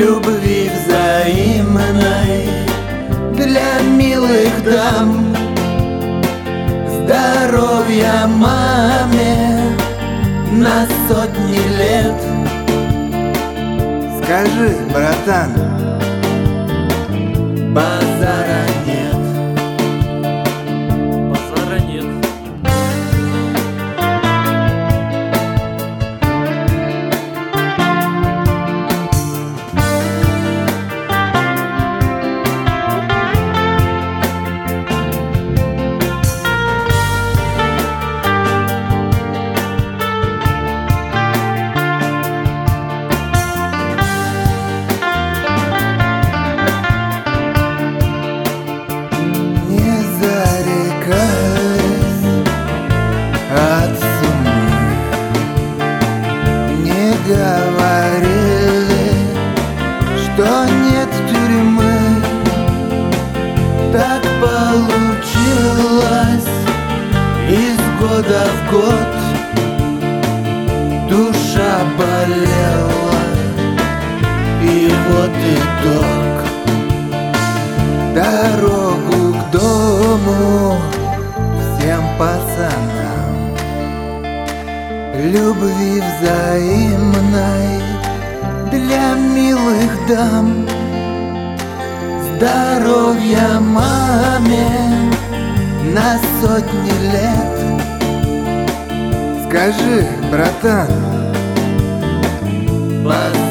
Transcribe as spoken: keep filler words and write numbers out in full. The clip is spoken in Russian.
любви взаимной для милых дам, здоровья маме на сотни лет. Скажи, братан, базара нет. Базара нет. говорили, что нет тюрьмы. Так получилось из года в год. Душа болела, и вот итог. Дорогу к дому всем пацанам, любви взаимной для милых дам, здоровья маме на сотни лет. Скажи, братан, базар